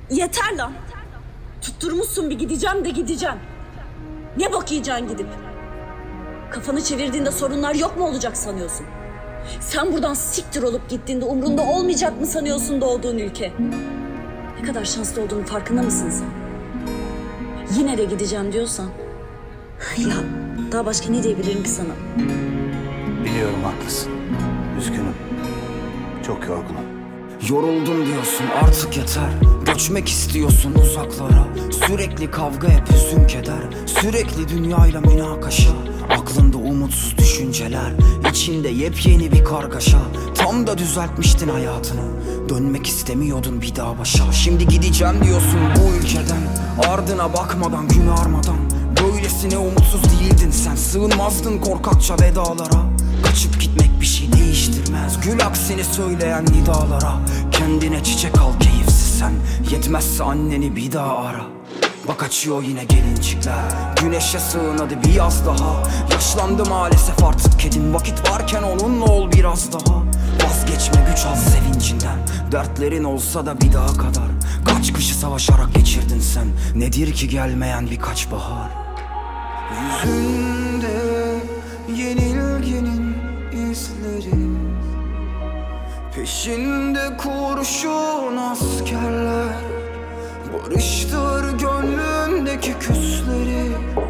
Yeter lan. Tutturmuşsun bir gideceğim de gideceğim. Ne bok yiyeceksin gidip? Kafanı çevirdiğinde sorunlar yok mu olacak sanıyorsun? Sen buradan siktir olup gittiğinde umrunda olmayacak mı sanıyorsun doğduğun ülke? Ne kadar şanslı olduğunun farkında mısın sen? Yine de gideceğim diyorsan... Ya daha başka ne diyebilirim ki sana? Biliyorum haklısın. Üzgünüm. Çok yorgunum. Yoruldum diyorsun artık yeter. Göçmek istiyorsun uzaklara. Sürekli kavga hep hüzün keder. Sürekli dünyayla münakaşa. Aklında umutsuz düşünceler. İçinde yepyeni bir kargaşa. Tam da düzeltmiştin hayatını. Dönmek istemiyordun bir daha başa. Şimdi gideceğim diyorsun bu ülkeden. Ardına bakmadan gün armadan. Böylesine umutsuz değildin sen. Sığınmazdın korkakça vedalara. Kaçıp gitmek bir şey değiştirmez. Gül aksini söyleyen nidalara. Kendine çiçek al keyifsiz sen. Yetmezse anneni bir daha ara. Bak açıyor yine gelincikler. Güneşe sığın hadi bir yaz daha. Yaşlandı maalesef artık kedin. Vakit varken onunla ol biraz daha. Vazgeçme güç al sevincinden. Dertlerin olsa da bir daha kadar. Kaç kışı savaşarak geçirdin sen. Nedir ki gelmeyen birkaç bahar. Yüzünde yenilginin izleri. Peşinde kurşun askerler. Barıştır gönlündeki küsleri.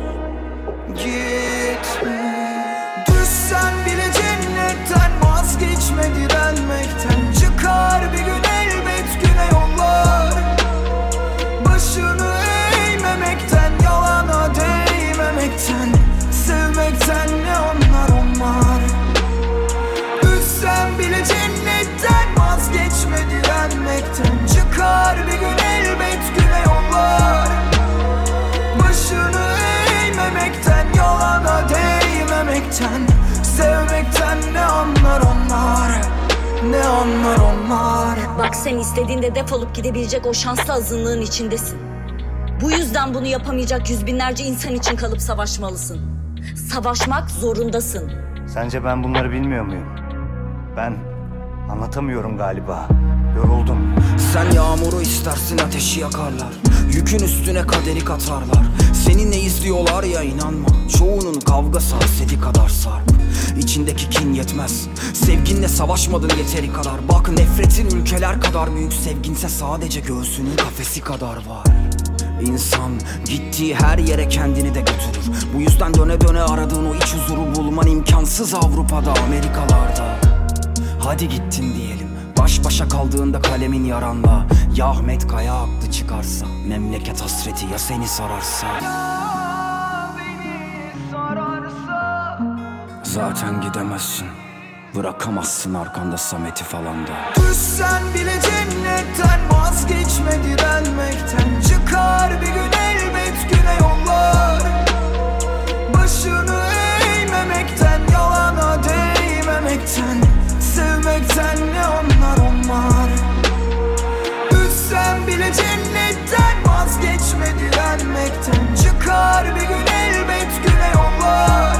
Gitme. Düşsen bile cennetten vazgeçme direnmekten. Çıkar bir gün elbet güne yollar. Başını eğmemekten, yalana değmemekten. Sevmekten ne anlar onlar. Düşsen bile cennetten vazgeçme direnmekten. Çıkar bir gün elbet güne yollar. Başını eğmemekten, yalana değmemekten. Sevmekten ne anlar onlar. Ne anlar onlar. Bak sen istediğinde defolup gidebilecek o şanslı azınlığın içindesin. Bu yüzden bunu yapamayacak yüz binlerce insan için kalıp savaşmalısın. Savaşmak zorundasın. Sence ben bunları bilmiyor muyum? Ben anlatamıyorum galiba. Yoruldum. Sen yağmuru istersin ateşi yakarlar. Yükün üstüne kaderi katarlar. Seninle izliyorlar ya inanma. Çoğunun kavgası hasedi kadar sarp. İçindeki kin yetmez. Sevginle savaşmadın yeteri kadar. Bak nefretin ülkeler kadar büyük. Sevginse sadece göğsünün kafesi kadar var. İnsan gittiği her yere kendini de götürür. Bu yüzden döne döne aradığın o iç huzuru bulman imkansız Avrupa'da, Amerikalarda. Hadi gittin diyelim. Baş başa kaldığında kalemin yaranla. Ya Ahmet Kaya aklı çıkarsa. Memleket hasreti ya seni sararsa. Zaten gidemezsin. Bırakamazsın arkanda Samet'i falan da. Düşsen bile cennetten vazgeçme direnmekten. Çıkar bir gün elbet güne yollar. Başını eğmemekten, yalana değmemekten. Sevmekten ne anlar onlar. Düşsen bile cennetten vazgeçme direnmekten. Çıkar bir gün elbet güne yollar.